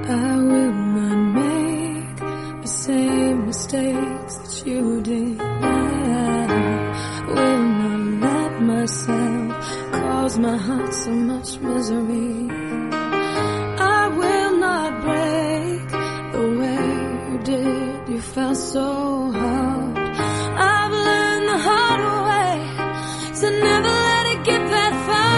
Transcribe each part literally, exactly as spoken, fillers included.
I will not make the same mistakes that you did. I will not let myself cause my heart so much misery. I will not break the way you did. You felt so hard. I've learned the hard way to never let it get that far.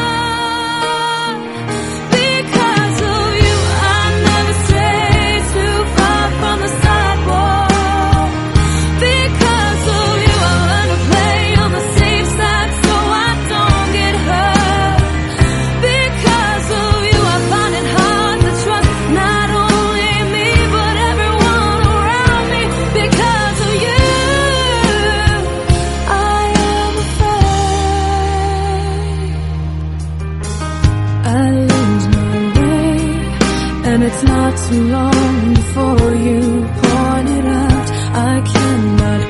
And it's not too long before you point it out. I cannot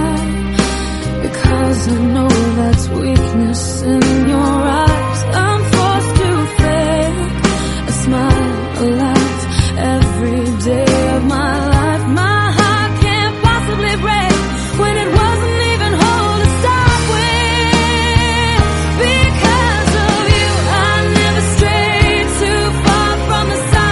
cry because I know that's weakness in your eyes. I'm forced to fake a smile, a laugh every day of my life. My heart can't possibly break when it wasn't even whole to start with. Because of you, I never strayed too far from the side.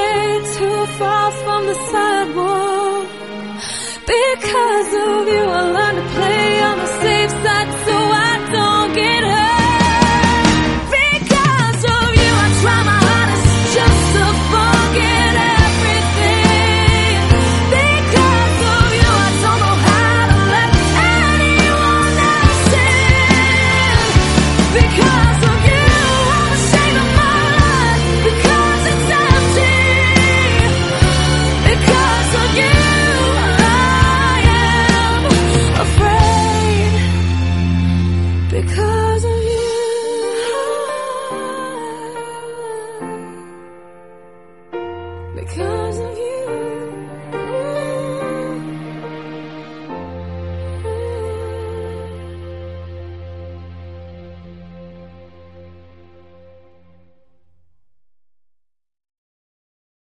Because of you, I